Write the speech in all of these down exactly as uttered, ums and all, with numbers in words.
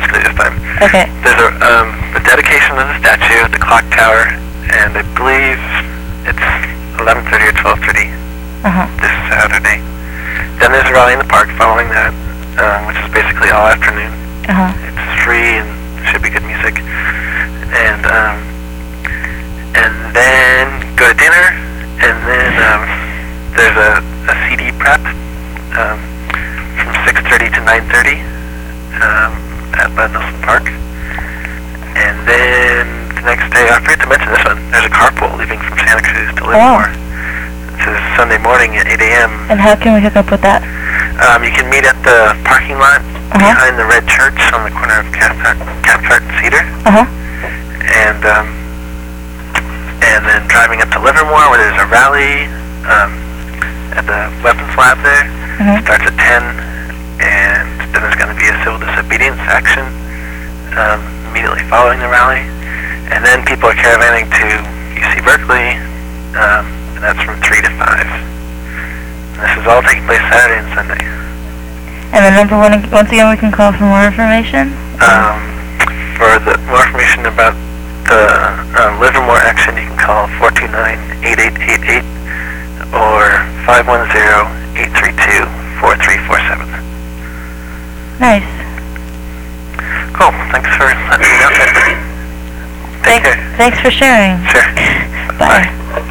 chronologically this time. Okay. There's a um, the dedication of the statue at the clock tower, and I believe it's eleven thirty or twelve thirty Uh-huh. this Saturday. Then there's a rally in the park following that, um, which is basically all afternoon. Uh-huh. It's free and should be good music. And um, and then go to dinner, and then um, there's a, a C D prep um, from six thirty to nine thirty um, at Bud Nelson Park. And then the next day, I forget to mention this one, there's a carpool leaving from Santa Cruz to Livermore. This is Sunday morning at eight a.m. And how can we hook up with that? Um, you can meet at the parking lot uh-huh. behind the Red Church on the corner of Cathcart, Cathcart and Cedar. Uh-huh. And um, and then driving up to Livermore where there's a rally um, at the weapons lab there. Mm-hmm. Starts at ten, and then there's going to be a civil disobedience action um, immediately following the rally. And then people are caravanning to U C Berkeley, um, and that's from three to five. And this is all taking place Saturday and Sunday. And the number one, once again, we can call for more information? Um, for the more information about the uh, Livermore action, you can call four two nine, eight eight eight eight or five one zero, eight three two, four three four seven. Nice. Cool. Thanks for letting me know that. Take Thanks, care. thanks for sharing. Sure. Bye.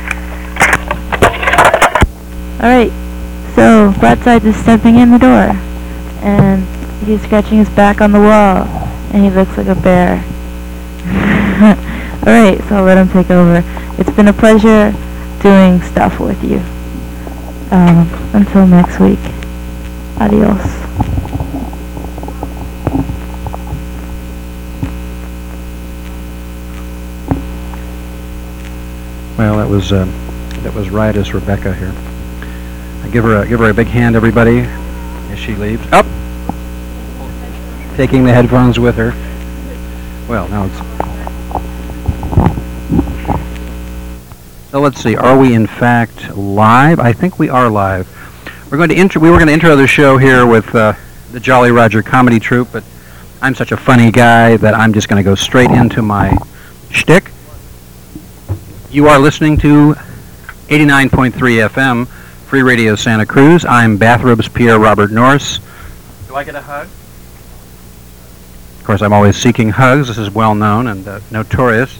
Bye. Alright, so Broadside is stepping in the door, and he's scratching his back on the wall, and he looks like a bear. Alright, so I'll let him take over. It's been a pleasure doing stuff with you. Um, until next week. Adios. Well, that was uh, that was riotous Rebecca here. I give her a give her a big hand, everybody, as she leaves. Up, taking the headphones with her. Well, now it's. So let's see. Are we in fact live? I think we are live. We're going to intro. We were going to intro the show here with uh, the Jolly Roger Comedy Troupe, but I'm such a funny guy that I'm just going to go straight into my shtick. You are listening to eighty-nine point three F M, Free Radio Santa Cruz. I'm Bathrobes Pierre Robert Norris. Do I get a hug? Of course, I'm always seeking hugs. This is well known and uh, notorious.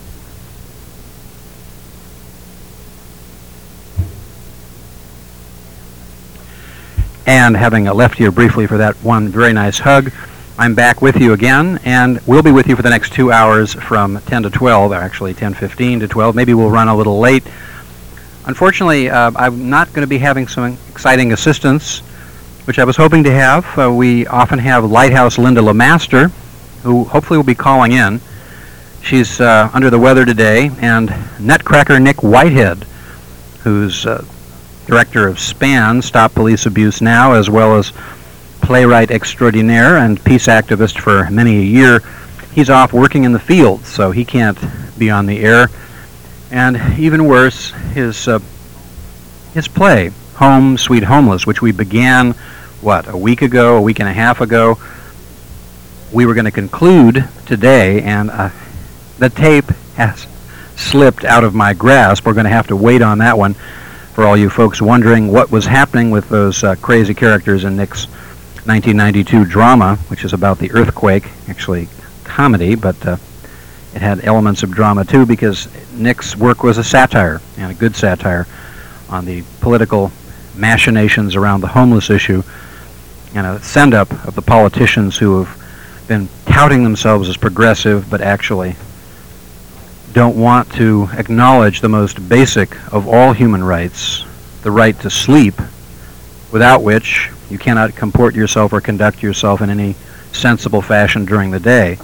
And having uh, left here briefly for that one very nice hug, I'm back with you again, and we'll be with you for the next two hours from ten to twelve, or actually ten fifteen to twelve. Maybe we'll run a little late. Unfortunately, uh, I'm not going to be having some exciting assistance, which I was hoping to have. Uh, we often have Lighthouse Linda LeMaster, who hopefully will be calling in. She's uh, under the weather today, and Nutcracker Nick Whitehead, who's uh, director of SPAN, Stop Police Abuse Now, as well as playwright extraordinaire and peace activist for many a year. He's off working in the field, so he can't be on the air. And even worse, his uh, his play, Home Sweet Homeless, which we began, what, a week ago, a week and a half ago. We were going to conclude today, and uh, the tape has slipped out of my grasp. We're going to have to wait on that one for all you folks wondering what was happening with those uh, crazy characters in Nick's nineteen ninety-two drama, which is about the earthquake, actually comedy, but uh, it had elements of drama too, because Nick's work was a satire, and a good satire, on the political machinations around the homeless issue, and a send-up of the politicians who have been touting themselves as progressive, but actually don't want to acknowledge the most basic of all human rights, the right to sleep, without which you cannot comport yourself or conduct yourself in any sensible fashion during the day.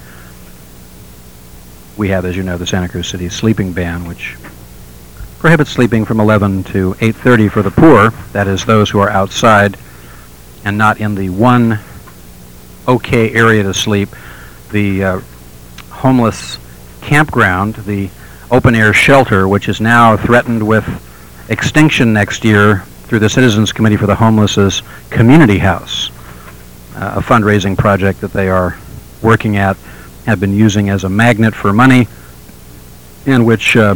We have, as you know, the Santa Cruz City sleeping ban, which prohibits sleeping from eleven to eight thirty for the poor, that is, those who are outside and not in the one okay area to sleep, the uh, homeless campground, the open-air shelter, which is now threatened with extinction next year through the Citizens Committee for the Homeless's Community House, uh, a fundraising project that they are working at have been using as a magnet for money, and which uh,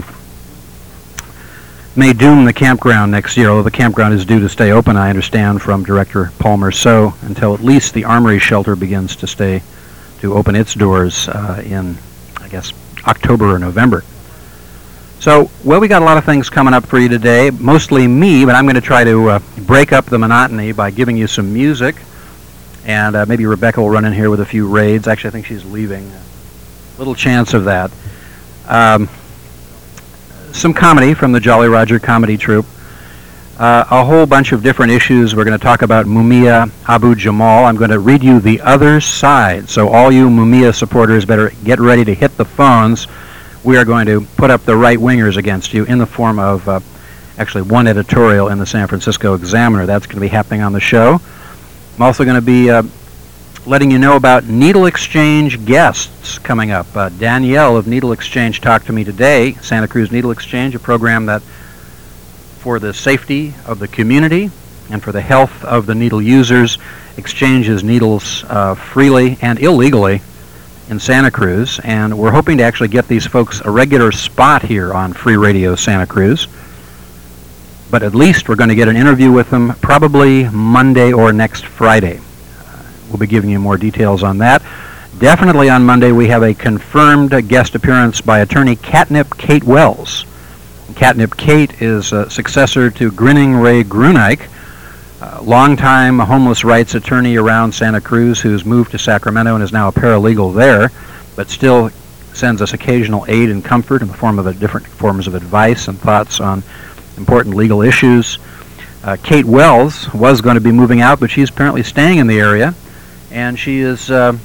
may doom the campground next year, although the campground is due to stay open, I understand, from Director Paul Merceau, until at least the Armory Shelter begins to stay, to open its doors uh, in, I guess, October or November. So, well, we got a lot of things coming up for you today, mostly me, but I'm going to try to uh, break up the monotony by giving you some music, and uh, maybe Rebecca will run in here with a few raids. Actually, I think she's leaving. Little chance of that. Um, some comedy from the Jolly Roger Comedy Troupe. Uh, a whole bunch of different issues. We're going to talk about Mumia Abu-Jamal. I'm going to read you The Other Side. So all you Mumia supporters better get ready to hit the phones. We are going to put up the right-wingers against you in the form of uh, actually one editorial in the San Francisco Examiner. That's going to be happening on the show. I'm also going to be uh, letting you know about Needle Exchange guests coming up. Uh, Danielle of Needle Exchange talked to me today, Santa Cruz Needle Exchange, a program that for the safety of the community and for the health of the needle users exchanges needles uh, freely and illegally in Santa Cruz. And we're hoping to actually get these folks a regular spot here on Free Radio Santa Cruz. But at least we're going to get an interview with them probably Monday or next Friday. We'll be giving you more details on that. Definitely on Monday we have a confirmed guest appearance by attorney Catnip Kate Wells. Catnip Kate is a successor to Grinning Ray Grunick, a longtime homeless rights attorney around Santa Cruz who's moved to Sacramento and is now a paralegal there, but still sends us occasional aid and comfort in the form of a different forms of advice and thoughts on important legal issues. Uh, Kate Wells was going to be moving out, but she's apparently staying in the area. And she is uh,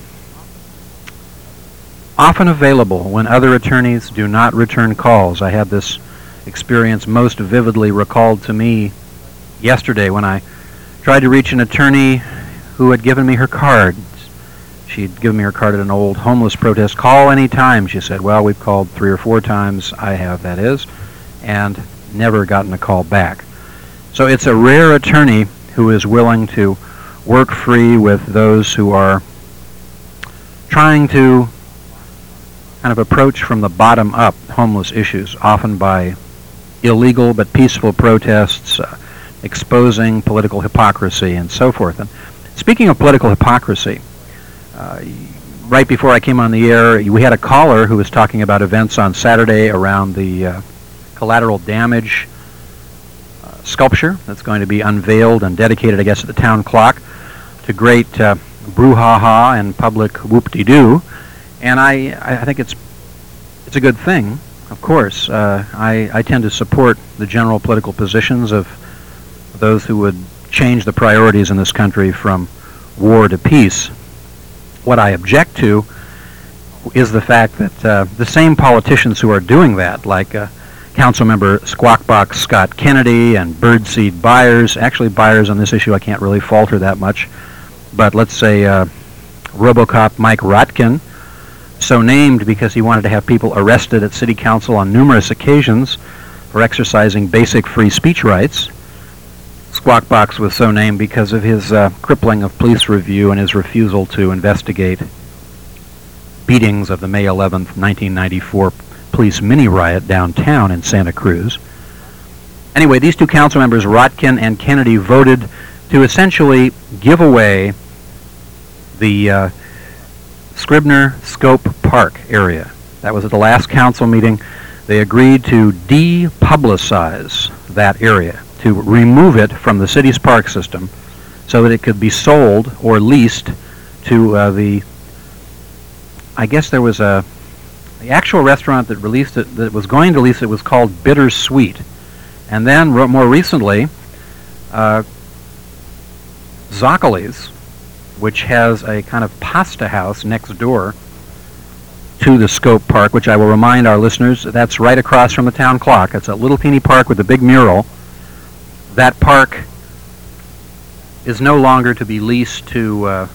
often available when other attorneys do not return calls. I had this experience most vividly recalled to me yesterday when I tried to reach an attorney who had given me her card. She'd given me her card at an old homeless protest. Call any time, she said. Well, we've called three or four times, I have, that is, and never gotten a call back. So it's a rare attorney who is willing to work free with those who are trying to kind of approach from the bottom up homeless issues, often by illegal but peaceful protests, uh, exposing political hypocrisy and so forth. And speaking of political hypocrisy, uh, right before I came on the air, we had a caller who was talking about events on Saturday around the uh, collateral damage uh, sculpture that's going to be unveiled and dedicated, I guess, at the town clock, to great uh, brouhaha and public whoop-de-doo, and I, I think it's it's a good thing, of course. Uh, I, I tend to support the general political positions of those who would change the priorities in this country from war to peace. What I object to is the fact that uh, the same politicians who are doing that, like uh, Councilmember Squawkbox Scott Kennedy and Birdseed Byers, actually Byers on this issue I can't really falter that much, but let's say uh, RoboCop Mike Rotkin, so named because he wanted to have people arrested at City Council on numerous occasions for exercising basic free speech rights. Squawkbox was so named because of his uh, crippling of police review and his refusal to investigate beatings of the May eleventh, nineteen ninety-four police mini-riot downtown in Santa Cruz. Anyway, these two council members, Rotkin and Kennedy, voted to essentially give away the uh, Scribner Scope Park area. That was at the last council meeting. They agreed to depublicize that area, to remove it from the city's park system so that it could be sold or leased to uh, the, I guess there was a, the actual restaurant that released it, that was going to lease it was called Bittersweet. And then ro- more recently, uh, Zoccoli's, which has a kind of pasta house next door to the Scope Park, which I will remind our listeners, that's right across from the town clock. It's a little teeny park with a big mural. That park is no longer to be leased to uh,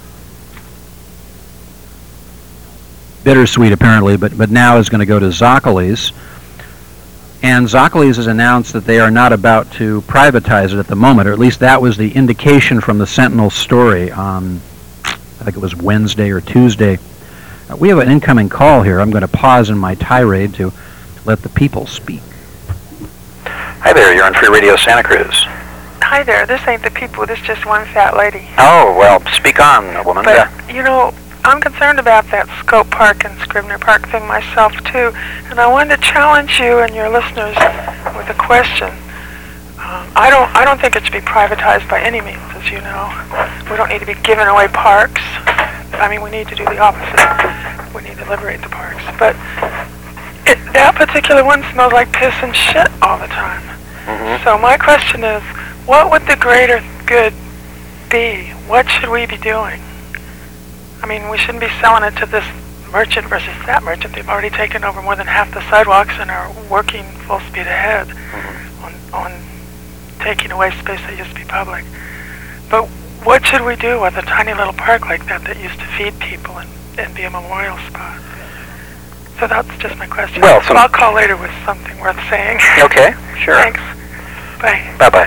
Bittersweet, apparently, but, but now is going to go to Zoccoli's. And Zoccoli's has announced that they are not about to privatize it at the moment, or at least that was the indication from the Sentinel story on, I think it was Wednesday or Tuesday. Uh, we have an incoming call here. I'm going to pause in my tirade to let the people speak. Hi there, you're on Free Radio Santa Cruz. Hi there, this ain't the people, this is just one fat lady. Oh, well, speak on, woman. But, Yeah. you know, I'm concerned about that Scope Park and Scribner Park thing myself, too. And I wanted to challenge you and your listeners with a question. Um, I don't I don't think it should be privatized by any means, as you know. We don't need to be giving away parks. I mean, we need to do the opposite. We need to liberate the parks. But it, that particular one smells like piss and shit all the time. Mm-hmm. So my question is, what would the greater good be? What should we be doing? I mean, we shouldn't be selling it to this merchant versus that merchant. They've already taken over more than half the sidewalks and are working full speed ahead Mm-hmm. on, on taking away space that used to be public. But what should we do with a tiny little park like that that used to feed people and, and be a memorial spot? So that's just my question. Well, some- I'll call later with something worth saying. Okay, sure. Thanks. Bye. Bye-bye.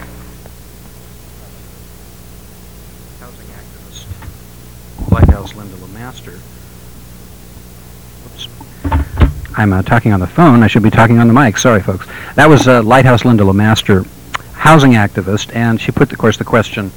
Housing activist, Lighthouse Linda LeMaster. Whoops. I'm uh, talking on the phone. I should be talking on the mic. Sorry, folks. That was uh, Lighthouse Linda LeMaster, housing activist, and she put, of course, the question,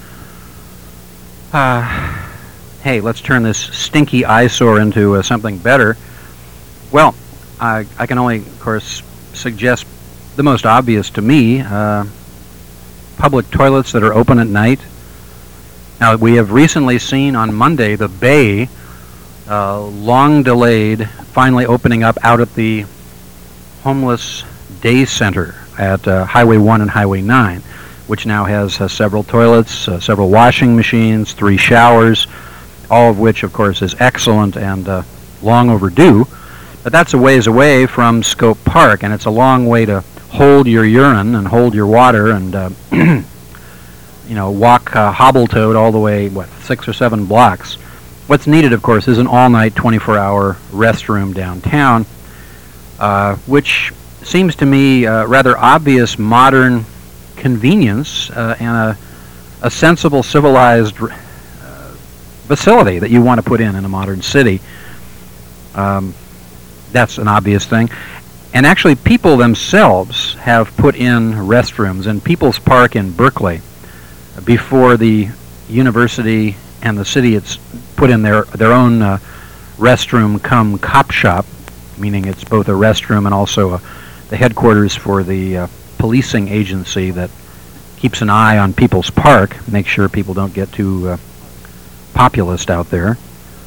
uh, hey, let's turn this stinky eyesore into uh, something better. Well, I, I can only, of course, suggest the most obvious to me, uh, public toilets that are open at night. Now, we have recently seen on Monday the Bay, uh, long delayed, finally opening up out at the homeless day center at uh, Highway one and Highway nine, which now has uh, several toilets, uh, several washing machines, three showers, all of which, of course, is excellent and uh, long overdue. But that's a ways away from Scope Park, and it's a long way to hold your urine and hold your water and, uh, you know, walk uh, hobble-toed all the way, what, six or seven blocks. What's needed, of course, is an all-night, twenty-four hour restroom downtown, uh, which seems to me uh, rather obvious modern convenience uh, and a, a sensible, civilized uh, facility that you want to put in in a modern city. Um, that's an obvious thing. And actually, people themselves have put in restrooms in People's Park in Berkeley before the university and the city it's put in their their own uh, restroom cum cop shop, meaning it's both a restroom and also a, the headquarters for the uh, policing agency that keeps an eye on People's Park, make sure people don't get too uh, populist out there.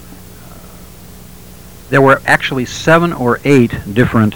There were actually seven or eight different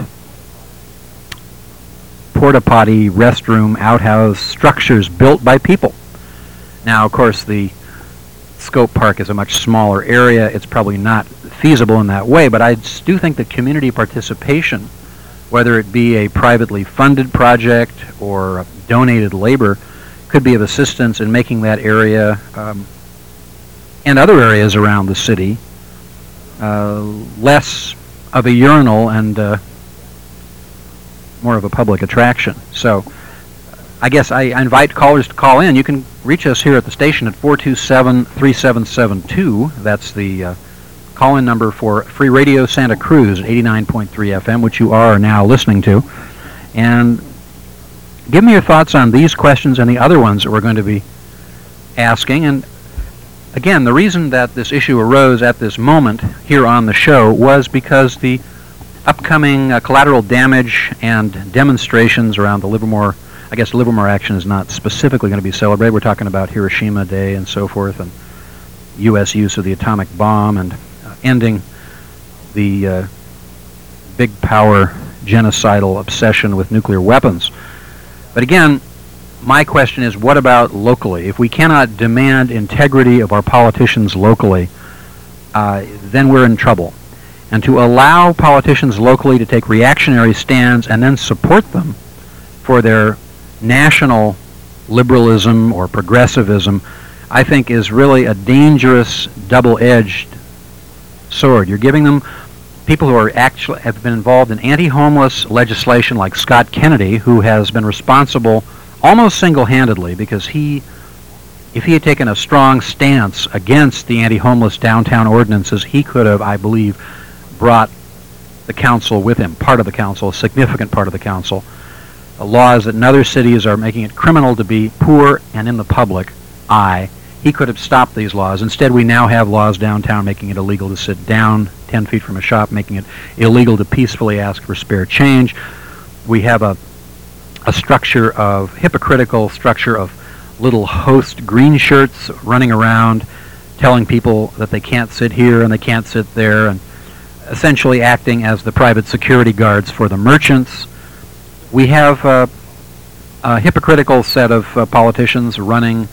porta potty, restroom, outhouse structures built by people. Now, of course, the Scope Park is a much smaller area. It's probably not feasible in that way, but I do think that community participation, whether it be a privately funded project or donated labor, could be of assistance in making that area um, and other areas around the city uh, less of a urinal and uh, more of a public attraction. So I guess I, I invite callers to call in. You can reach us here at the station at four two seven, three seven seven two. That's the uh, call-in number for Free Radio Santa Cruz at eighty-nine point three F M, which you are now listening to. And give me your thoughts on these questions and the other ones that we're going to be asking. And again, the reason that this issue arose at this moment here on the show was because the upcoming uh, collateral damage and demonstrations around the Livermore, I guess Livermore action is not specifically going to be celebrated. We're talking about Hiroshima Day and so forth, and U S use of the atomic bomb, and uh, ending the uh, big power genocidal obsession with nuclear weapons. But again, my question is, what about locally? If we cannot demand integrity of our politicians locally, uh, then we're in trouble. And to allow politicians locally to take reactionary stands and then support them for their national liberalism or progressivism, I think is really a dangerous double-edged sword. You're giving them people who are actually have been involved in anti-homeless legislation, like Scott Kennedy, who has been responsible almost single-handedly, because he if he had taken a strong stance against the anti-homeless downtown ordinances, he could have, I believe, brought the council with him, part of the council, a significant part of the council. The laws that in other cities are making it criminal to be poor and in the public eye. He could have stopped these laws. Instead, we now have laws downtown making it illegal to sit down ten feet from a shop, making it illegal to peacefully ask for spare change. We have a, a structure of, hypocritical structure of little host green shirts running around telling people that they can't sit here and they can't sit there, and essentially acting as the private security guards for the merchants. We have uh, a hypocritical set of uh, politicians running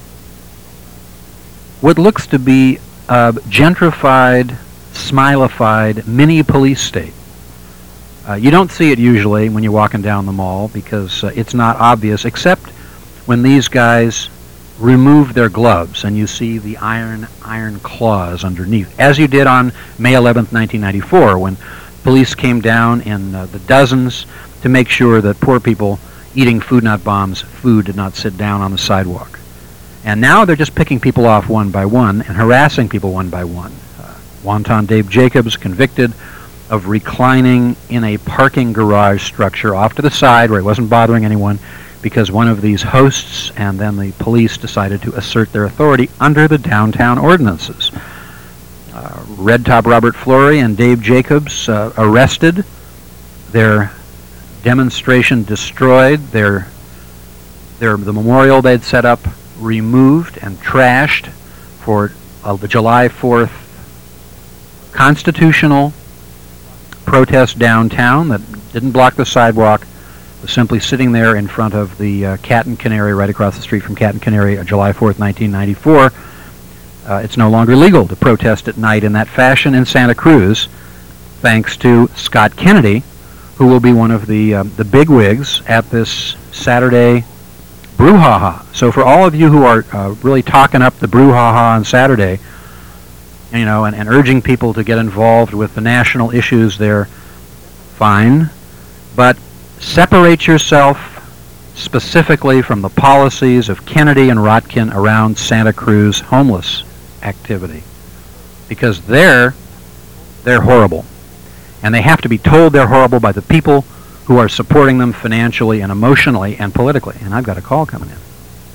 what looks to be a gentrified, smilified mini police state. Uh, you don't see it usually when you're walking down the mall because uh, it's not obvious, except when these guys remove their gloves and you see the iron, iron claws underneath, as you did on May eleventh, nineteen ninety-four, when police came down in uh, the dozens to make sure that poor people eating Food Not Bomb's food did not sit down on the sidewalk. And now they're just picking people off one by one and harassing people one by one. Uh, Wanton Dave Jacobs, convicted of reclining in a parking garage structure off to the side where he wasn't bothering anyone because one of these hosts and then the police decided to assert their authority under the downtown ordinances. Uh, Red Top Robert Flory and Dave Jacobs uh, arrested, their demonstration destroyed, their, their, the memorial they'd set up removed and trashed for uh, the July fourth constitutional protest downtown that didn't block the sidewalk, was simply sitting there in front of the uh, Cat and Canary, right across the street from Cat and Canary, uh, July fourth, nineteen ninety-four. Uh, it's no longer legal to protest at night in that fashion in Santa Cruz, thanks to Scott Kennedy, who will be one of the, uh, the bigwigs at this Saturday brouhaha. So for all of you who are uh, really talking up the brouhaha on Saturday, you know, and, and urging people to get involved with the national issues there, fine, but separate yourself specifically from the policies of Kennedy and Rotkin around Santa Cruz homeless activity, because they're, they're horrible. And they have to be told they're horrible by the people who are supporting them financially and emotionally and politically. And I've got a call coming in.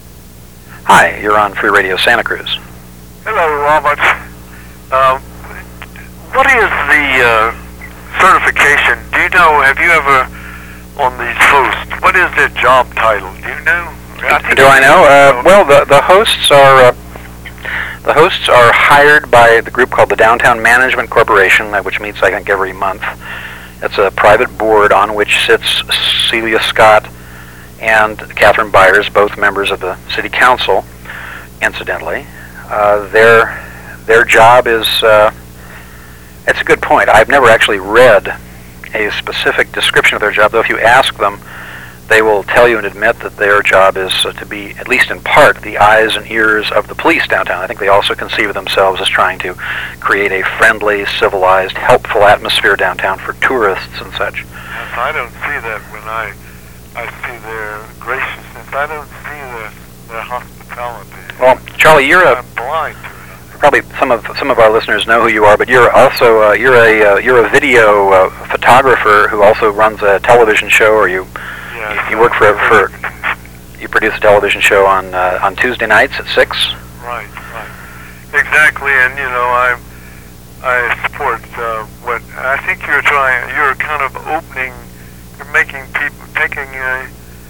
Hi, you're on Free Radio Santa Cruz. Hello, Robert. Um, what is the uh, certification? Do you know, have you ever, on these hosts, what is their job title? Do you know? I Do I know? Uh, well, the, the hosts are... Uh, The hosts are hired by the group called the Downtown Management Corporation, which meets, I think, every month. It's a private board on which sits Celia Scott and Catherine Byers, both members of the City Council, incidentally. Uh, their, their job is, uh, it's a good point. I've never actually read a specific description of their job, though if you ask them, they will tell you and admit that their job is uh, to be, at least in part, the eyes and ears of the police downtown. I think they also conceive of themselves as trying to create a friendly, civilized, helpful atmosphere downtown for tourists and such. Yes, I don't see that when I, I see their graciousness. I don't see their, their hospitality. Well, Charlie, you're a... I'm blind to it. Probably some of some of our listeners know who you are, but you're also uh, you're a uh, you're a video uh, photographer who also runs a television show, or you Yes, you, you work for for you produce a television show on uh, on Tuesday nights at six. Right, right, exactly. And you know, I I support uh, what I think you're trying. You're kind of opening. You're making people taking a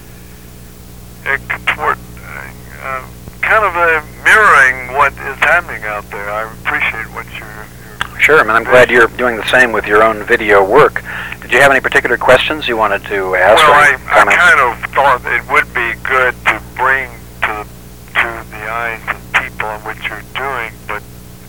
a contort, uh, kind of a mirroring what is happening out there. I appreciate what you're. you're Sure, I mean, I'm glad you're doing the same with your own video work. Did you have any particular questions you wanted to ask? Well, or I, I comments? kind of thought it would be good to bring to the, to the eyes of people on what you're doing, but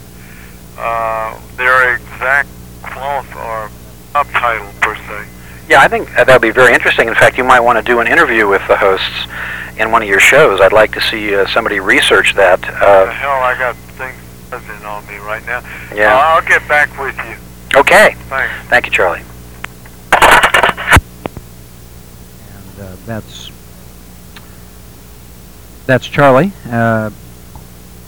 uh, their exact qualif- or job title per se. Yeah, I think that would be very interesting. In fact, you might want to do an interview with the hosts in one of your shows. I'd like to see uh, somebody research that. Uh, the hell, I got things buzzing on me right now. Yeah. Uh, I'll get back with you. Okay. Thanks. Thank you, Charlie. And uh, that's that's Charlie. Uh,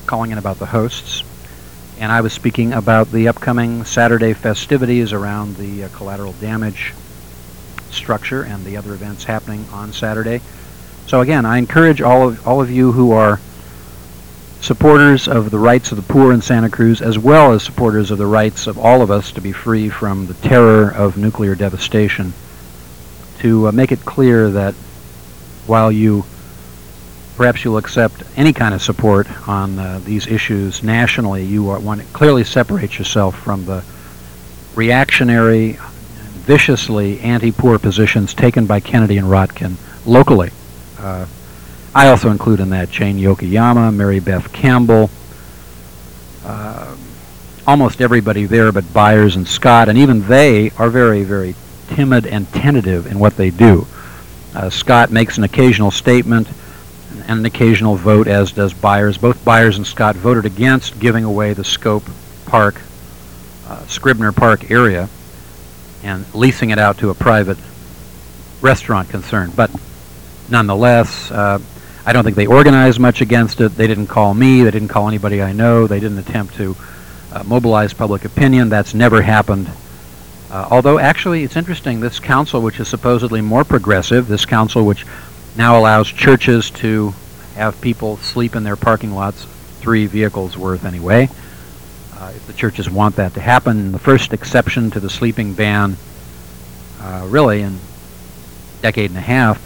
calling in about the hosts. And I was speaking about the upcoming Saturday festivities around the uh, collateral damage structure and the other events happening on Saturday. So again, I encourage all of all of you who are supporters of the rights of the poor in Santa Cruz, as well as supporters of the rights of all of us to be free from the terror of nuclear devastation, to uh, make it clear that while you perhaps you'll accept any kind of support on uh, these issues nationally, you are, want to clearly separate yourself from the reactionary, viciously anti-poor positions taken by Kennedy and Rotkin locally. Uh, I also include in that Jane Yokoyama, Mary Beth Campbell, uh, almost everybody there but Byers and Scott, and even they are very, very timid and tentative in what they do. Uh, Scott makes an occasional statement and an occasional vote, as does Byers. Both Byers and Scott voted against giving away the Scope Park, uh, Scribner Park area and leasing it out to a private restaurant concern. But nonetheless, uh, I don't think they organized much against it. They didn't call me. They didn't call anybody I know. They didn't attempt to uh, mobilize public opinion. That's never happened. Uh, although, actually, it's interesting, this council, which is supposedly more progressive, this council which now allows churches to have people sleep in their parking lots, three vehicles worth anyway, uh, if the churches want that to happen. The first exception to the sleeping ban, uh, really, in a decade and a half.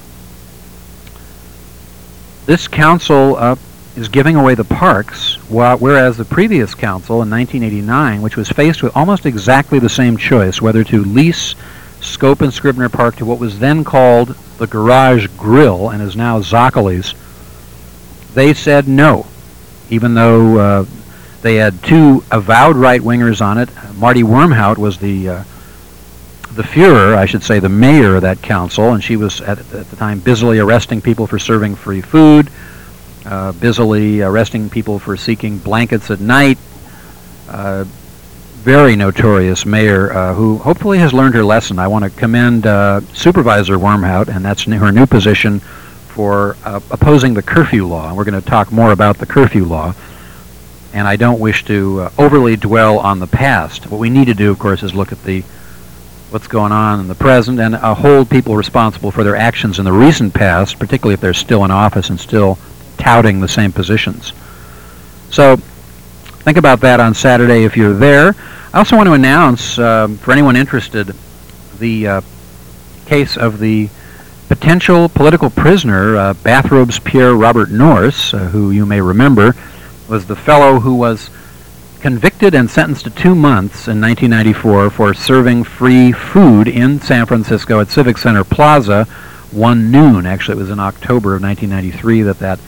This council uh, is giving away the parks, while, whereas the previous council in nineteen eighty-nine, which was faced with almost exactly the same choice, whether to lease Scope and Scribner Park to what was then called the Garage Grill and is now Zoccoli's, they said no, even though uh, they had two avowed right-wingers on it. Marty Wormhout was the uh, the Fuhrer, I should say, the mayor of that council, and she was at, at the time busily arresting people for serving free food, uh, busily arresting people for seeking blankets at night. Uh, very notorious mayor uh, who hopefully has learned her lesson. I want to commend uh, Supervisor Wormhout, and that's her new position, for uh, opposing the curfew law. And we're going to talk more about the curfew law. And I don't wish to uh, overly dwell on the past. What we need to do, of course, is look at the what's going on in the present and uh, hold people responsible for their actions in the recent past, particularly if they're still in office and still touting the same positions. So think about that on Saturday if you're there. I also want to announce, um, for anyone interested, the uh, case of the potential political prisoner, uh, Bathrobes Pierre Robert Norris, uh, who you may remember was the fellow who was convicted and sentenced to two months in nineteen ninety-four for serving free food in San Francisco at Civic Center Plaza one noon. Actually, it was in October of nineteen ninety-three that that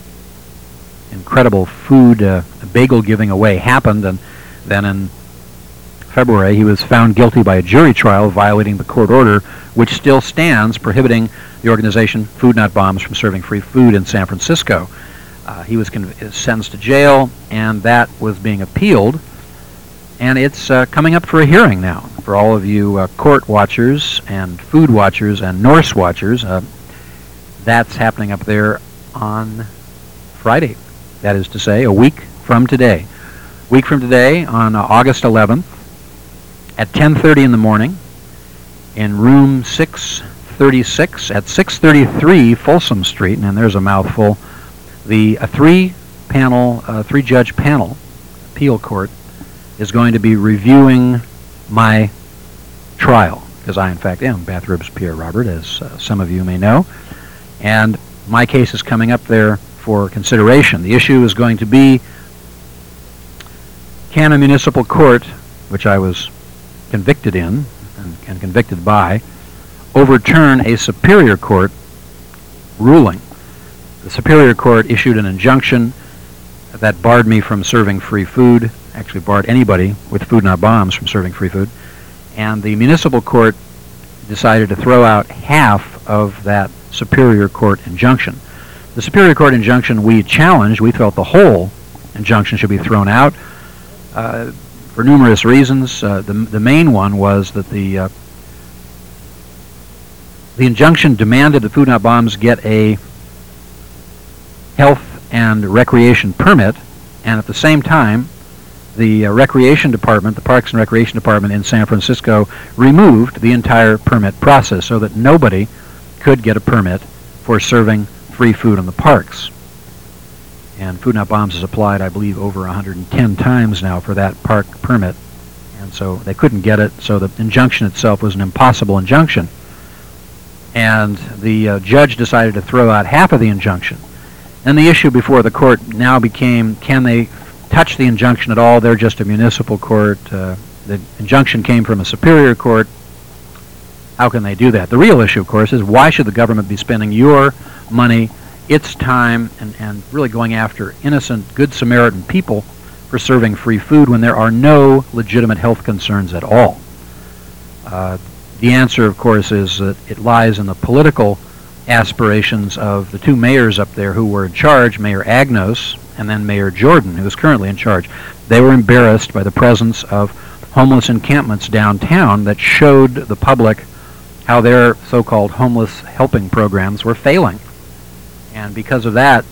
incredible food uh, bagel giving away happened, and then in February he was found guilty by a jury trial violating the court order, which still stands prohibiting the organization Food Not Bombs from serving free food in San Francisco. Uh, he was conv- sentenced to jail, and that was being appealed, and it's uh, coming up for a hearing now. For all of you uh, court watchers and food watchers and Norse watchers, uh, that's happening up there on Friday. That is to say, a week from today. A week from today, on uh, August eleventh, at ten thirty in the morning, in room six thirty-six at six thirty-three Folsom Street, and there's a mouthful. The a three-panel, uh, three-judge panel, appeal court, is going to be reviewing my trial, because I, in fact, am Bathrobes Pierre Robert, as uh, some of you may know, and my case is coming up there for consideration. The issue is going to be, can a municipal court, which I was convicted in and, and convicted by, overturn a superior court ruling? The Superior Court issued an injunction that barred me from serving free food, actually barred anybody with Food Not Bombs from serving free food, and the Municipal Court decided to throw out half of that Superior Court injunction. The Superior Court injunction we challenged. We felt the whole injunction should be thrown out uh, for numerous reasons. Uh, the, the main one was that the uh, the injunction demanded that Food Not Bombs get a health and recreation permit And at the same time, the uh, Recreation Department, the Parks and Recreation Department in San Francisco, removed the entire permit process so that nobody could get a permit for serving free food in the parks. And Food Not Bombs has applied, I believe, over one hundred ten times now for that park permit. And so they couldn't get it, so the injunction itself was an impossible injunction. And the uh, judge decided to throw out half of the injunction. And the issue before the court now became, can they touch the injunction at all? They're just a municipal court. Uh, the injunction came from a superior court. How can they do that? The real issue, of course, is why should the government be spending your money, its time, and, and really going after innocent, good Samaritan people for serving free food when there are no legitimate health concerns at all? Uh, the answer, of course, is that it lies in the political aspirations of the two mayors up there who were in charge, Mayor Agnos and then Mayor Jordan, who is currently in charge. They were embarrassed by the presence of homeless encampments downtown that showed the public how their so-called homeless helping programs were failing. And because of that,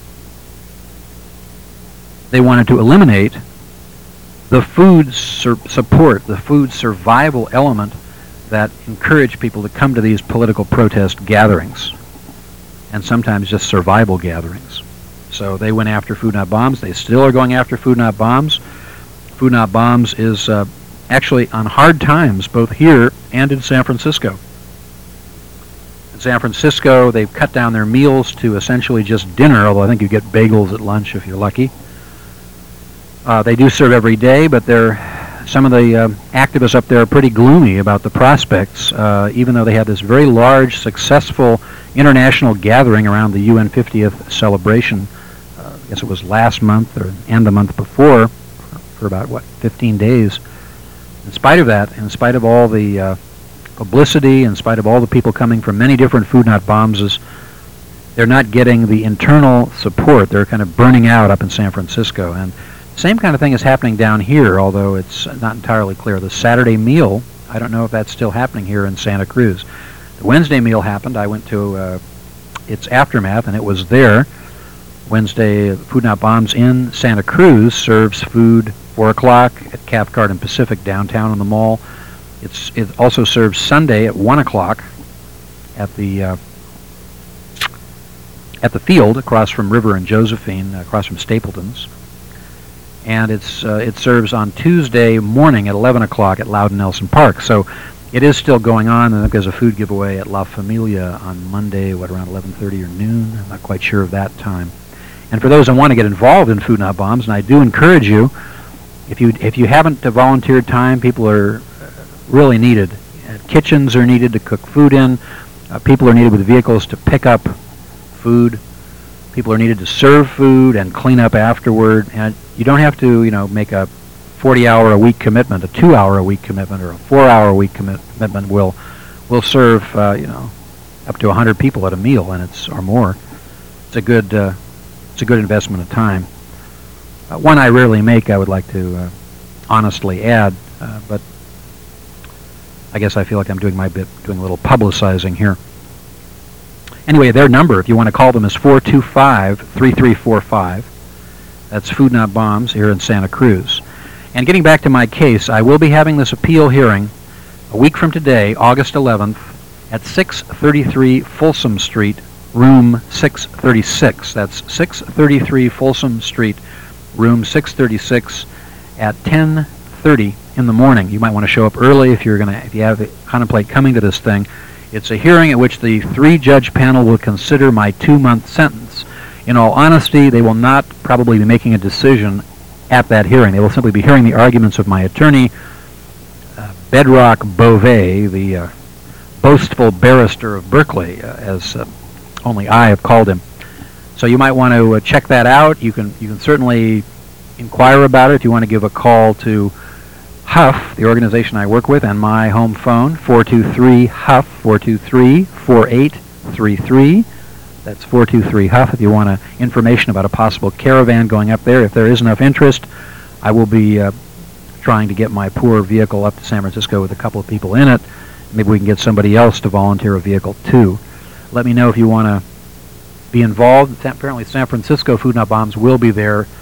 they wanted to eliminate the food sur- support, the food survival element that encouraged people to come to these political protest gatherings, and sometimes just survival gatherings. So they went after Food Not Bombs. They still are going after Food Not Bombs. Food Not Bombs is uh, actually on hard times, both here and in San Francisco. In San Francisco, they've cut down their meals to essentially just dinner, although I think you get bagels at lunch if you're lucky. Uh, they do serve every day, but they're, some of the uh, activists up there are pretty gloomy about the prospects, uh, even though they had this very large, successful international gathering around the U N fiftieth celebration. Uh, I guess it was last month or and the month before, for, for about, what, fifteen days. In spite of that, in spite of all the uh, publicity, in spite of all the people coming from many different Food Not Bombs, they're not getting the internal support. They're kind of burning out up in San Francisco. And the same kind of thing is happening down here, although it's not entirely clear. The Saturday meal, I don't know if that's still happening here in Santa Cruz. The Wednesday meal happened. I went to uh, its aftermath, and it was there. Wednesday, Food Not Bombs in Santa Cruz serves food four o'clock at Cathcart and Pacific downtown in the mall. It's, it also serves Sunday at one o'clock at the uh, at the field across from River and Josephine, across from Stapleton's. And it's uh, it serves on Tuesday morning at eleven o'clock at Loudon Nelson Park. So it is still going on. I think there's a food giveaway at La Familia on Monday, what, around eleven thirty or noon? I'm not quite sure of that time. And for those that want to get involved in Food Not Bombs, and I do encourage you, if you if you haven't volunteered time, people are really needed. Uh, kitchens are needed to cook food in. Uh, people are needed with vehicles to pick up food. People are needed to serve food and clean up afterward. And you don't have to, you know, make a forty-hour a week commitment, a two-hour a week commitment, or a four-hour a week commi- commitment. Will will serve, uh, you know, up to one hundred people at a meal, and it's or more. It's a good uh, it's a good investment of time. Uh, one I rarely make, I would like to uh, honestly add, uh, but I guess I feel like I'm doing my bit, doing a little publicizing here. Anyway, their number, if you want to call them, is four two five, three three four five. That's Food Not Bombs here in Santa Cruz. And getting back to my case, I will be having this appeal hearing a week from today, August eleventh, at six thirty-three Folsom Street, room six thirty-six. That's six thirty-three Folsom Street, room six thirty-six, at ten thirty in the morning. You might want to show up early if you're going to, if you have contemplate coming to this thing. It's a hearing at which the three-judge panel will consider my two-month sentence. In all honesty, they will not probably be making a decision at that hearing. They will simply be hearing the arguments of my attorney, uh, Bedrock Beauvais, the uh, boastful barrister of Berkeley, uh, as uh, only I have called him. So you might want to uh, check that out. You can you can certainly inquire about it if you want to give a call to Huff, the organization I work with, and my home phone, four two three Huff, four two three, four eight three three. That's four two three Huff if you want uh, information about a possible caravan going up there. If there is enough interest, I will be uh, trying to get my poor vehicle up to San Francisco with a couple of people in it. Maybe we can get somebody else to volunteer a vehicle too. Let me know if you want to be involved. Apparently San Francisco Food Not Bombs will be there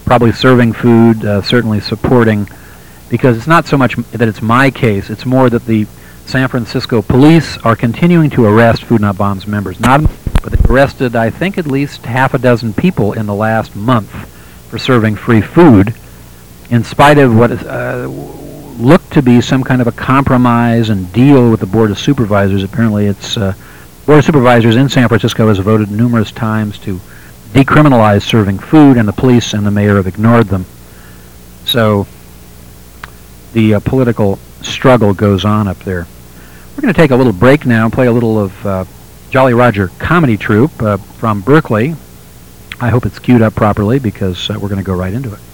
probably serving food, uh, certainly supporting, because it's not so much that it's my case, it's more that the San Francisco police are continuing to arrest Food Not Bombs members. Not, but they arrested, I think, at least half a dozen people in the last month for serving free food, in spite of what uh, looked to be some kind of a compromise and deal with the Board of Supervisors. Apparently it's, uh, Board of Supervisors in San Francisco has voted numerous times to decriminalize serving food, and the police and the mayor have ignored them. So the uh, political struggle goes on up there. We're going to take a little break now and play a little of uh, Jolly Roger Comedy Troupe uh, from Berkeley. I hope it's queued up properly, because uh, we're going to go right into it.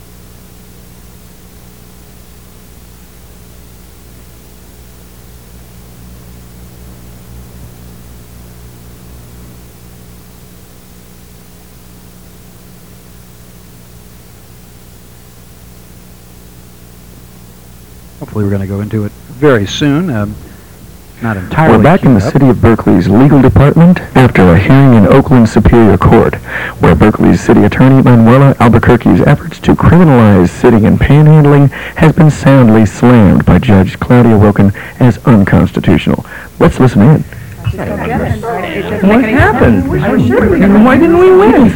Hopefully we're going to go into it very soon. Um, not entirely. We're back in the up. City of Berkeley's legal department after a hearing in Oakland Superior Court, where Berkeley's city attorney Manuela Albuquerque's efforts to criminalize sitting and panhandling has been soundly slammed by Judge Claudia Wilken as unconstitutional. Let's listen in. What happened? Why didn't we win?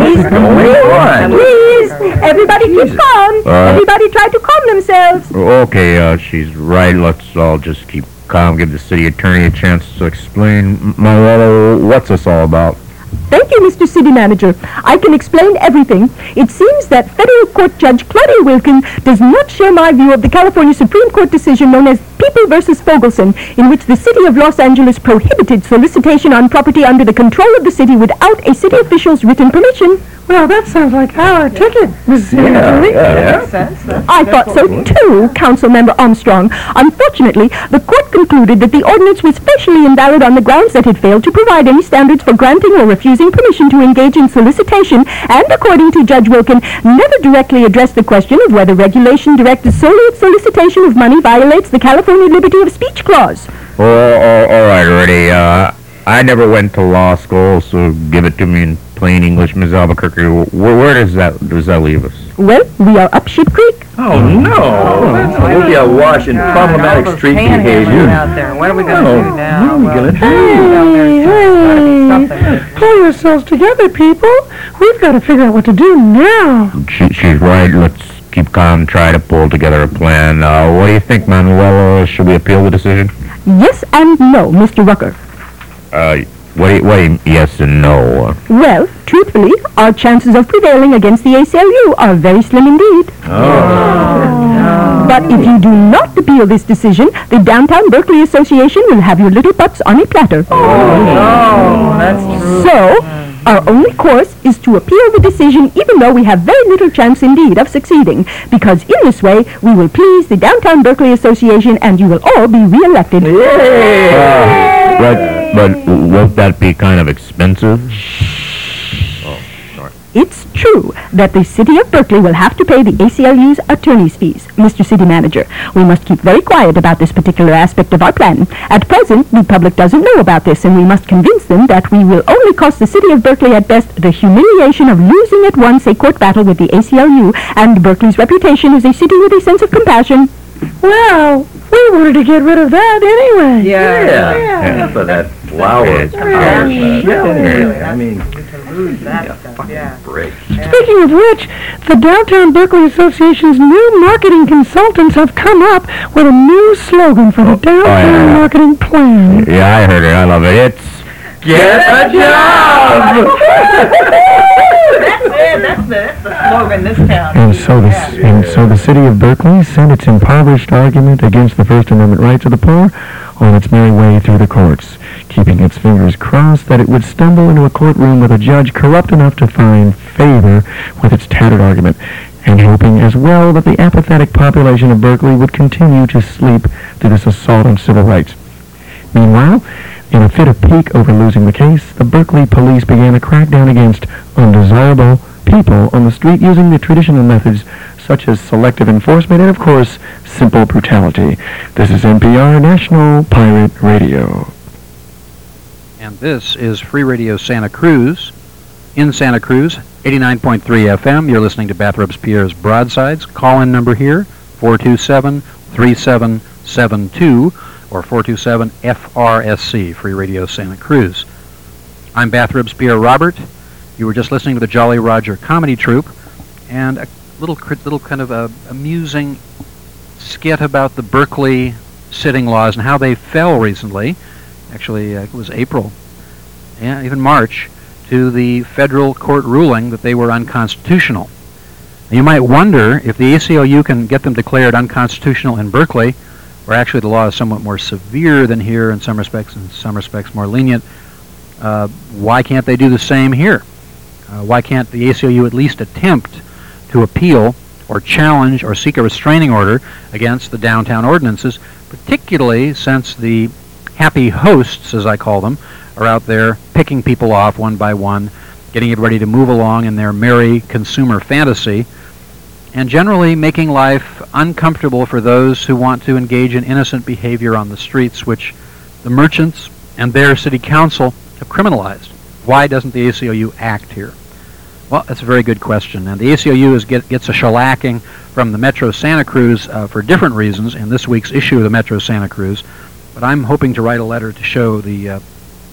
Please, everybody keep calm. Uh, Everybody try to calm themselves. Okay, uh, she's right. Let's all just keep calm, give the city attorney a chance to explain. Manuela, what's this all about? Thank you, Mister City Manager. I can explain everything. It seems that Federal Court Judge Claudia Wilken does not share my view of the California Supreme Court decision known as People versus Fogelson, in which the City of Los Angeles prohibited solicitation on property under the control of the city without a city official's written permission. Well, that sounds like our ticket, Missus Yeah, Anthony. yeah. Makes sense. I thought so too, Councilmember Armstrong. Unfortunately, the court concluded that the ordinance was facially invalid on the grounds that it failed to provide any standards for granting or refusing permission to engage in solicitation, and according to Judge Wilken, never directly addressed the question of whether regulation directed solely at solicitation of money violates the California Liberty of Speech Clause. Oh, oh, all right, already. Uh, I never went to law school, so give it to me in plain English, Miz Albuquerque. Where, where does that does that leave us? Well, we are up Ship Creek. Oh, no. We'll be awash in problematic street behavior. Out there. What are we going to Oh, do now? what are we Well, gonna do? Hey, hey, pull yourselves together, people. We've got to figure out what to do now. She, she's right. Let's keep calm, try to pull together a plan. Uh, what do you think, Manuela? Should we appeal the decision? Yes and no, Mister Rucker. Uh, what do you, what do you, yes and no? Well, truthfully, our chances of prevailing against the A C L U are very slim indeed. Oh. But if you do not appeal this decision, the Downtown Berkeley Association will have your little pups on a platter. Oh, that's true. So, our only course is to appeal the decision, even though we have very little chance indeed of succeeding, because in this way we will please the Downtown Berkeley Association and you will all be re-elected. Uh, but, but won't that be kind of expensive? Oh, sorry. It's true that the City of Berkeley will have to pay the A C L U's attorney's fees, Mister City Manager. We must keep very quiet about this particular aspect of our plan. At present, the public doesn't know about this, and we must convince them that we will only cost the City of Berkeley at best the humiliation of losing at once a court battle with the A C L U, and Berkeley's reputation as a city with a sense of compassion. Well, we wanted to get rid of that anyway. Yeah. Yeah. Enough of that flower Yeah. power Yeah. stuff. Really, I mean, That fucking yeah. break. Speaking of which, the Downtown Berkeley Association's new marketing consultants have come up with a new slogan for the downtown yeah. marketing plan. Yeah, I heard it. I love it. It's Get a job! That's it. That's the, that's the slogan this town. And so the and so the City of Berkeley sent its impoverished argument against the First Amendment rights of the poor on its merry way through the courts, keeping its fingers crossed that it would stumble into a courtroom with a judge corrupt enough to find favor with its tattered argument, and hoping as well that the apathetic population of Berkeley would continue to sleep through this assault on civil rights. Meanwhile, in a fit of pique over losing the case, the Berkeley police began a crackdown against undesirable people on the street using the traditional methods such as selective enforcement and, of course, simple brutality. This is N P R National Pirate Radio. And this is Free Radio Santa Cruz. In Santa Cruz, eighty-nine point three F M. You're listening to Bath Robespierre's Broadsides. Call-in number here, four two seven, three seven seven two or four two seven F R S C, Free Radio Santa Cruz. I'm Bath Robespierre Robert. You were just listening to the Jolly Roger Comedy Troupe, and a little little kind of a amusing skit about the Berkeley sitting laws and how they fell recently. Actually, uh, it was April, yeah, even March, to the federal court ruling that they were unconstitutional. You might wonder if the A C L U can get them declared unconstitutional in Berkeley, where actually the law is somewhat more severe than here in some respects, and in some respects more lenient. Uh, why can't they do the same here? Uh, why can't the A C L U at least attempt to appeal or challenge or seek a restraining order against the downtown ordinances, particularly since the happy hosts, as I call them, are out there picking people off one by one, getting everybody to move along in their merry consumer fantasy, and generally making life uncomfortable for those who want to engage in innocent behavior on the streets, which the merchants and their city council have criminalized. Why doesn't the A C L U act here? Well, that's a very good question, and the A C L U is get, gets a shellacking from the Metro Santa Cruz uh, for different reasons in this week's issue of the Metro Santa Cruz, but I'm hoping to write a letter to show the uh,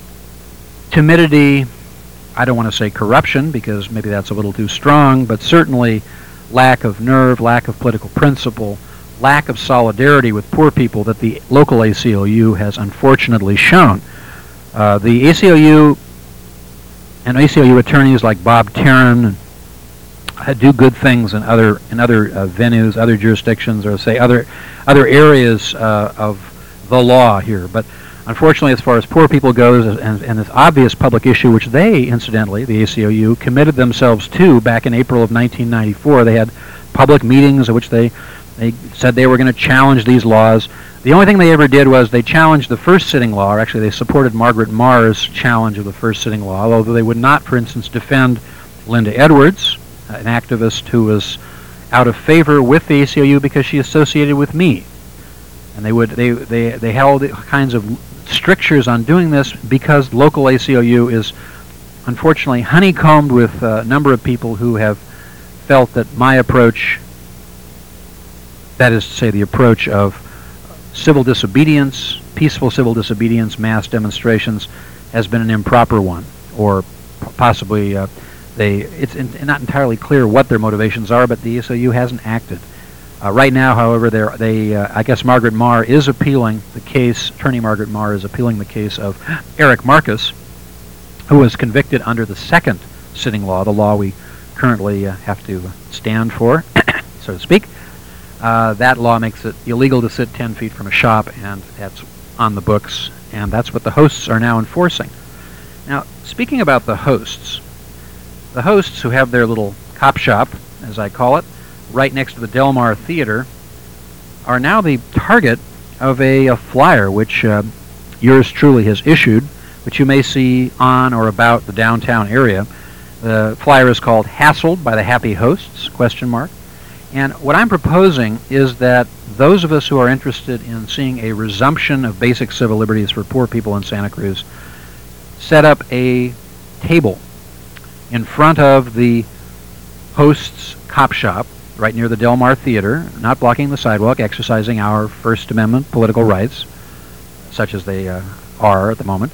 timidity, I don't want to say corruption, because maybe that's a little too strong, but certainly lack of nerve, lack of political principle, lack of solidarity with poor people that the local A C L U has unfortunately shown. Uh, the A C L U and A C L U attorneys like Bob Tarrin uh, do good things in other in other uh, venues, other jurisdictions, or say other other areas uh, of the law here. But unfortunately, as far as poor people goes, and, and this obvious public issue, which they, incidentally, the A C L U, committed themselves to back in April of nineteen ninety-four, they had public meetings at which they, they said they were going to challenge these laws. The only thing they ever did was they challenged the first sitting law, or actually they supported Margaret Marr's challenge of the first sitting law, although they would not, for instance, defend Linda Edwards, an activist who was out of favor with the A C L U because she associated with me. And they would they, they, they held kinds of strictures on doing this because local A C L U is unfortunately honeycombed with a number of people who have felt that my approach, that is to say the approach of civil disobedience, peaceful civil disobedience, mass demonstrations, has been an improper one, or possibly uh, they it's in, not entirely clear what their motivations are, but the A C L U hasn't acted. Uh, right now, however, they, uh, I guess Margaret Marr is appealing the case, Attorney Margaret Marr is appealing the case of Eric Marcus, who was convicted under the second sitting law, the law we currently uh, have to stand for, so to speak. Uh, that law makes it illegal to sit ten feet from a shop, and that's on the books, and that's what the hosts are now enforcing. Now, speaking about the hosts, the hosts who have their little cop shop, as I call it, right next to the Del Mar Theater, are now the target of a, a flyer which uh, yours truly has issued, which you may see on or about the downtown area. The flyer is called Hassled by the Happy Hosts, question mark. And what I'm proposing is that those of us who are interested in seeing a resumption of basic civil liberties for poor people in Santa Cruz set up a table in front of the host's cop shop, right near the Del Mar Theater, not blocking the sidewalk, exercising our First Amendment political rights, such as they uh, are at the moment,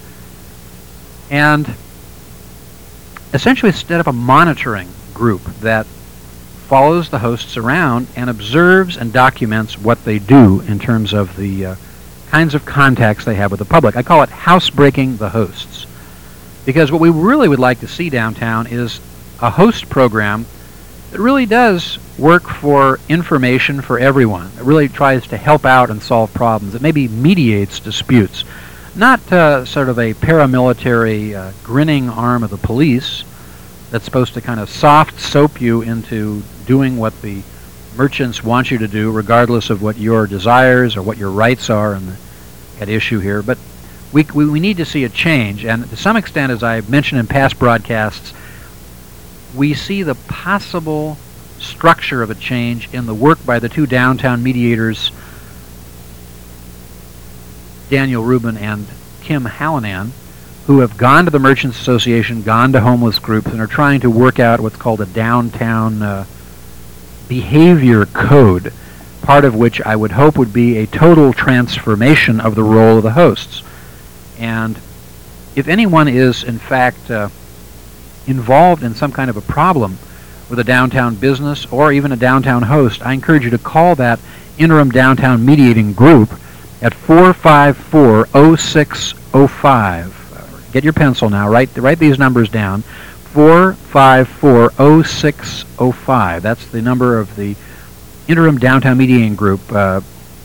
and essentially set up a monitoring group that follows the hosts around and observes and documents what they do in terms of the uh, kinds of contacts they have with the public. I call it housebreaking the hosts, because what we really would like to see downtown is a host program that really does work for information for everyone. It really tries to help out and solve problems. It maybe mediates disputes. Not uh, sort of a paramilitary uh, grinning arm of the police that's supposed to kind of soft soap you into doing what the merchants want you to do, regardless of what your desires or what your rights are in the, at issue here. But we, we, we need to see a change. And to some extent, as I've mentioned in past broadcasts, we see the possible structure of a change in the work by the two downtown mediators, Daniel Rubin and Kim Hallinan, who have gone to the Merchants Association, gone to homeless groups, and are trying to work out what's called a downtown uh, behavior code, part of which I would hope would be a total transformation of the role of the hosts. And if anyone is, in fact, uh, involved in some kind of a problem with a downtown business or even a downtown host, I encourage you to call that interim downtown mediating group at four five four, oh six oh five. Uh, get your pencil now. Write, write these numbers down. four five four, oh six oh five. That's the number of the interim downtown mediating group, uh,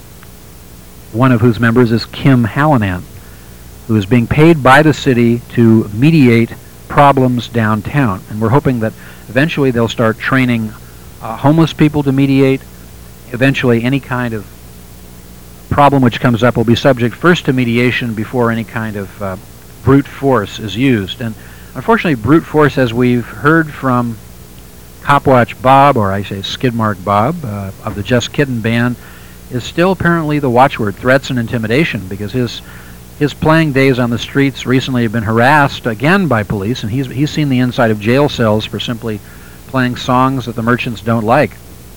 one of whose members is Kim Hallinan, who is being paid by the city to mediate problems downtown. And we're hoping that eventually they'll start training uh, homeless people to mediate. Eventually any kind of problem which comes up will be subject first to mediation before any kind of uh, brute force is used. And unfortunately, brute force, as we've heard from Copwatch Bob, or I say Skidmark Bob, uh, of the Just Kiddin' band, is still apparently the watchword, threats and intimidation, because his his playing days on the streets recently have been harassed again by police, and he's he's seen the inside of jail cells for simply playing songs that the merchants don't like.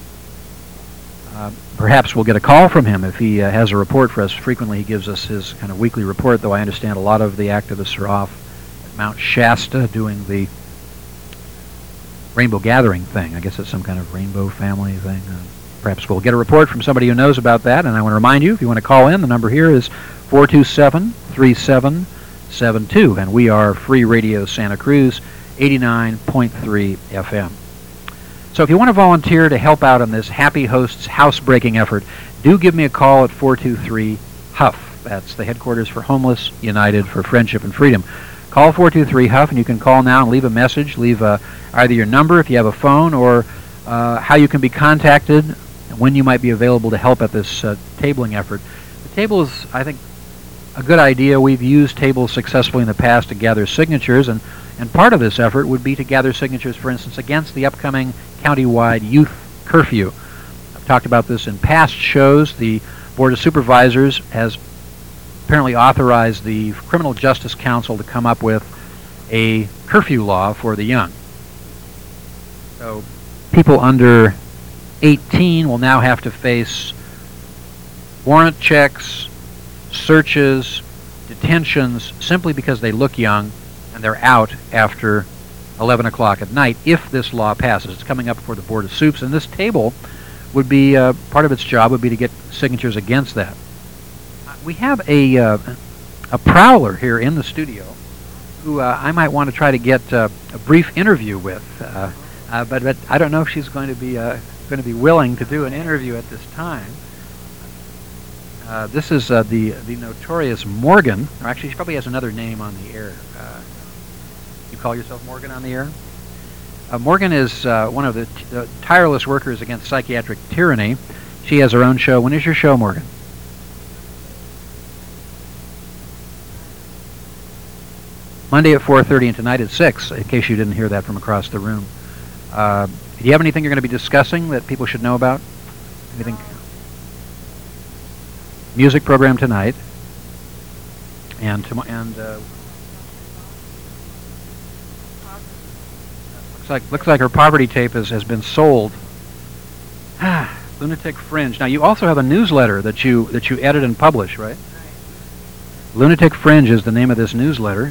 Uh, perhaps we'll get a call from him if he uh, has a report for us. Frequently he gives us his kind of weekly report, though I understand a lot of the activists are off at Mount Shasta doing the Rainbow Gathering thing. I guess it's some kind of rainbow family thing. Uh, perhaps we'll get a report from somebody who knows about that, and I want to remind you, if you want to call in, the number here is four two seven, three seven seven two, and we are Free Radio Santa Cruz, eighty-nine point three F M. So if you want to volunteer to help out on this Happy Hosts housebreaking effort, do give me a call at four two three, HUFF. That's the headquarters for Homeless United for Friendship and Freedom. Call four two three, HUFF, and you can call now and leave a message. Leave uh, either your number if you have a phone, or uh, how you can be contacted, and when you might be available to help at this uh, tabling effort. The table is, I think, a good idea. We've used tables successfully in the past to gather signatures, and, and part of this effort would be to gather signatures, for instance, against the upcoming countywide youth curfew. I've talked about this in past shows. The Board of Supervisors has apparently authorized the Criminal Justice Council to come up with a curfew law for the young. So people under eighteen will now have to face warrant checks, searches, detentions, simply because they look young and they're out after eleven o'clock at night if this law passes. It's coming up before the Board of Soups, and this table would be, uh, part of its job would be to get signatures against that. We have a, uh, a prowler here in the studio who uh, I might want to try to get uh, a brief interview with, uh, uh, but, but I don't know if she's going to be uh, going to be willing to do an interview at this time. Uh, this is uh, the the notorious Morgan, or actually she probably has another name on the air. Uh, you call yourself Morgan on the air? Uh, Morgan is uh, one of the, t the tireless workers against psychiatric tyranny. She has her own show. When is your show, Morgan? Monday at four thirty and tonight at six, in case you didn't hear that from across the room. Uh, do you have anything you're going to be discussing that people should know about? Anything? Music program tonight. And, tom and uh, looks like looks like her poverty tape has, has been sold. Lunatic Fringe. Now you also have a newsletter that you that you edit and publish, right? Right. Lunatic Fringe is the name of this newsletter.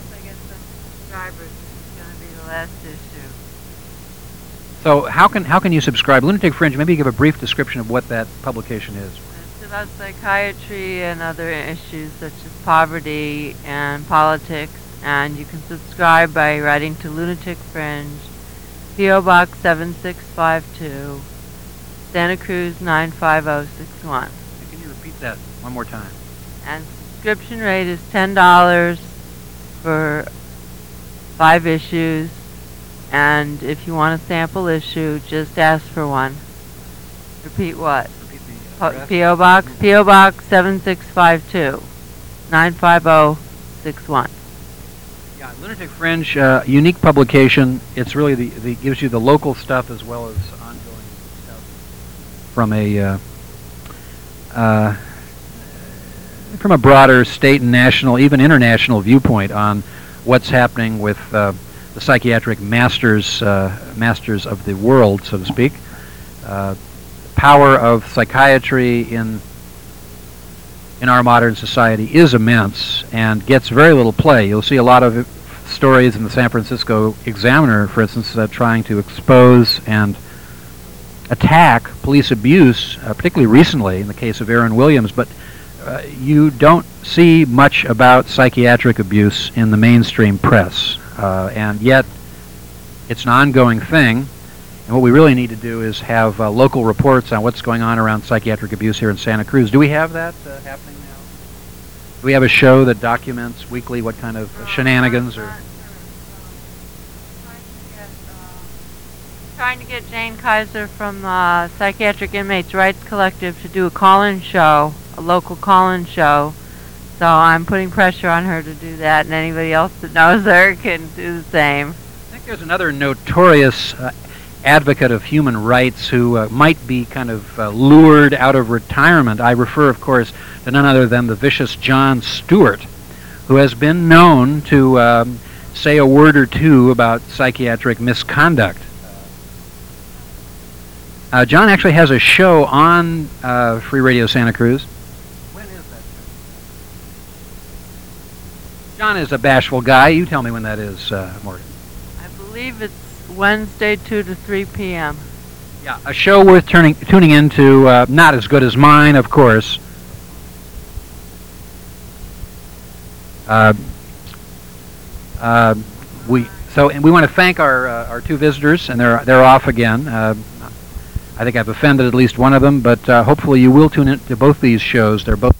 So how can how can you subscribe? Lunatic Fringe, maybe give a brief description of what that publication is. It's about psychiatry and other issues such as poverty and politics, and you can subscribe by writing to Lunatic Fringe, P O Box seven six five two, Santa Cruz nine five oh six one. Can you repeat that one more time? And subscription rate is ten dollars for five issues. And if you want a sample issue, just ask for one. Repeat what? Repeat the address. P O Box, P O Box seven six five two, nine five oh six one. Yeah, Lunatic Fringe, uh, unique publication. It's really the, the gives you the local stuff as well as ongoing stuff from a uh, uh, from a broader state and national, even international viewpoint on what's happening with uh, the psychiatric masters, uh, masters of the world, so to speak. Uh, power of psychiatry in in our modern society is immense and gets very little play. You'll see a lot of stories in the San Francisco Examiner, for instance, uh, trying to expose and attack police abuse, uh, particularly recently in the case of Aaron Williams, but uh, you don't see much about psychiatric abuse in the mainstream press, uh, and yet it's an ongoing thing, and what we really need to do is have uh, local reports on what's going on around psychiatric abuse here in Santa Cruz. Do we have that uh, happening now? Do we have a show that documents weekly what kind of shenanigans or... Trying to get Jane Kaiser from uh, Psychiatric Inmates Rights Collective to do a call-in show, a local call-in show. So I'm putting pressure on her to do that, and anybody else that knows her can do the same. I think there's another notorious uh, advocate of human rights who uh, might be kind of uh, lured out of retirement. I refer, of course, to none other than the vicious Jon Stewart, who has been known to um, say a word or two about psychiatric misconduct. Uh, John actually has a show on uh, Free Radio Santa Cruz. When is that show? John is a bashful guy. You tell me when that is, uh, Morgan. I believe it's Wednesday, two to three p m Yeah, a show worth turning, tuning into. Uh, not as good as mine, of course. Uh, uh, we so and we want to thank our uh, our two visitors, and they're they're off again. Uh, I think I've offended at least one of them, but uh, hopefully you will tune in to both these shows. They're both